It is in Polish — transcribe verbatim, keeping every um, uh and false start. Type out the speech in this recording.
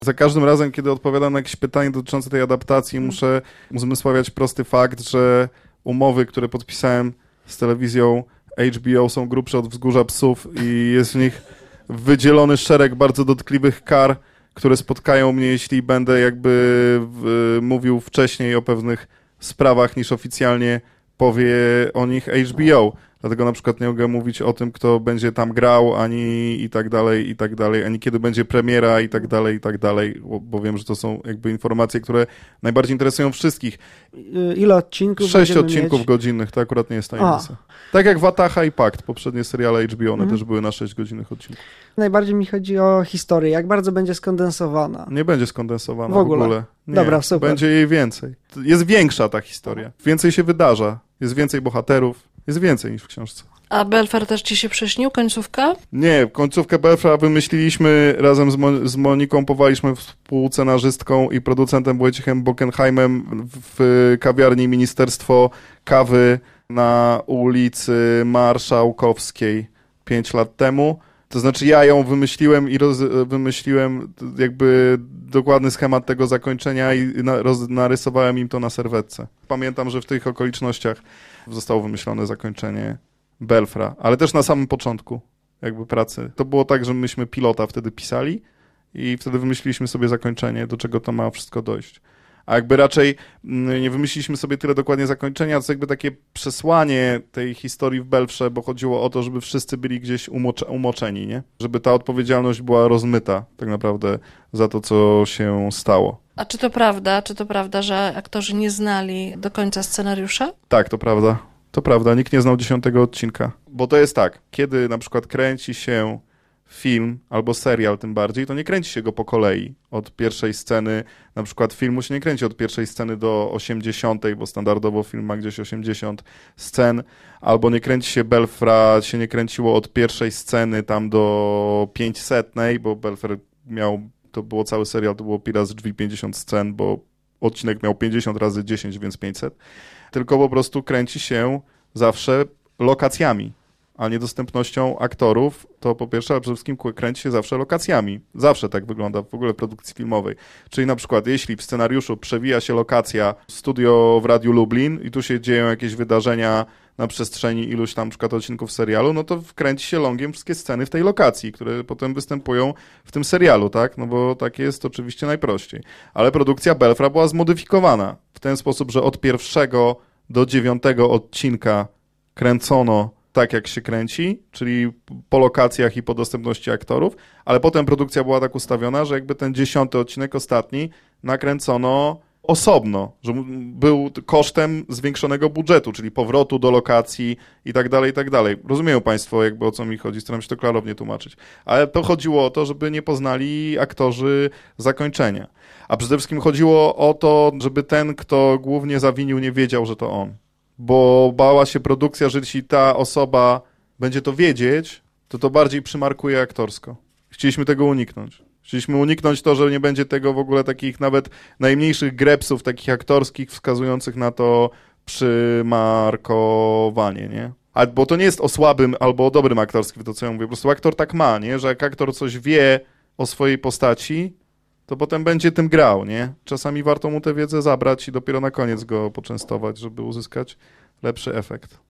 Za każdym razem, kiedy odpowiadam na jakieś pytanie dotyczące tej adaptacji, hmm. muszę uzmysławiać prosty fakt, że umowy, które podpisałem z telewizją H B O są grubsze od wzgórza psów i jest w nich wydzielony szereg bardzo dotkliwych kar, które spotkają mnie, jeśli będę jakby w, mówił wcześniej o pewnych sprawach, niż oficjalnie powie o nich H B O. Dlatego na przykład nie mogę mówić o tym, kto będzie tam grał, ani i tak dalej, i tak dalej, ani kiedy będzie premiera, i tak dalej, i tak dalej, bo wiem, że to są jakby informacje, które najbardziej interesują wszystkich. Ile odcinków? Sześć odcinków mieć? godzinnych, to akurat nie jest tajemnica. Tak jak Wataha i Pakt, poprzednie seriale H B O, one mhm. też były na sześć godzinnych odcinków. Najbardziej mi chodzi o historię, jak bardzo będzie skondensowana. Nie będzie skondensowana w ogóle. W ogóle. Nie, Dobra, super. Będzie jej więcej. Jest większa ta historia. Więcej się wydarza. Jest więcej bohaterów. Jest więcej niż w książce. A Belfer też ci się przyśnił? Końcówka? Nie, końcówkę Belfra wymyśliliśmy razem z, Mo- z Moniką Powaliśmy, współscenarzystką i producentem Wojciechem Bockenheimem w kawiarni Ministerstwo Kawy na ulicy Marszałkowskiej pięć lat temu. To znaczy ja ją wymyśliłem i roz, wymyśliłem jakby dokładny schemat tego zakończenia i na, roz, narysowałem im to na serwetce. Pamiętam, że w tych okolicznościach zostało wymyślone zakończenie Belfra, ale też na samym początku jakby pracy. To było tak, że myśmy pilota wtedy pisali i wtedy wymyśliliśmy sobie zakończenie, do czego to ma wszystko dojść. A jakby raczej nie wymyśliliśmy sobie tyle dokładnie zakończenia, to jakby takie przesłanie tej historii w Belfrze, bo chodziło o to, żeby wszyscy byli gdzieś umocze- umoczeni, nie? Żeby ta odpowiedzialność była rozmyta tak naprawdę za to, co się stało. A czy to prawda, czy to prawda, że aktorzy nie znali do końca scenariusza? Tak, to prawda. To prawda, nikt nie znał dziesiątego odcinka. Bo to jest tak, kiedy na przykład kręci się film, albo serial tym bardziej, to nie kręci się go po kolei. Od pierwszej sceny, na przykład filmu się nie kręci od pierwszej sceny do osiemdziesiątej, bo standardowo film ma gdzieś osiemdziesiąt scen, albo nie kręci się Belfra, się nie kręciło od pierwszej sceny tam do pięćsetnej, bo Belfer miał, to było cały serial, to było Pirat z drzwi pięćdziesiąt scen, bo odcinek miał pięćdziesiąt razy dziesięć, więc pięćset. Tylko po prostu kręci się zawsze lokacjami, a niedostępnością aktorów, to po pierwsze, ale przede wszystkim kręci się zawsze lokacjami. Zawsze tak wygląda w ogóle produkcji filmowej. Czyli na przykład, jeśli w scenariuszu przewija się lokacja studio w Radiu Lublin i tu się dzieją jakieś wydarzenia na przestrzeni iluś tam na przykład odcinków serialu, no to kręci się longiem wszystkie sceny w tej lokacji, które potem występują w tym serialu, tak? No bo tak jest oczywiście najprościej. Ale produkcja Belfra była zmodyfikowana w ten sposób, że od pierwszego do dziewiątego odcinka kręcono tak, jak się kręci, czyli po lokacjach i po dostępności aktorów, ale potem produkcja była tak ustawiona, że jakby ten dziesiąty odcinek, ostatni, nakręcono osobno, że był kosztem zwiększonego budżetu, czyli powrotu do lokacji i tak dalej, i tak dalej. Rozumieją Państwo jakby o co mi chodzi, staram się to klarownie tłumaczyć. Ale to chodziło o to, żeby nie poznali aktorzy zakończenia. A przede wszystkim chodziło o to, żeby ten, kto głównie zawinił, nie wiedział, że to on. Bo bała się produkcja, że jeśli ta osoba będzie to wiedzieć, to to bardziej przymarkuje aktorsko. Chcieliśmy tego uniknąć. Chcieliśmy uniknąć to, że nie będzie tego w ogóle takich nawet najmniejszych grepsów takich aktorskich wskazujących na to przymarkowanie, nie? A, bo to nie jest o słabym albo o dobrym aktorskim, to co ja mówię. Po prostu aktor tak ma, nie? Że jak aktor coś wie o swojej postaci, to potem będzie tym grał, nie? Czasami warto mu tę wiedzę zabrać i dopiero na koniec go poczęstować, żeby uzyskać lepszy efekt.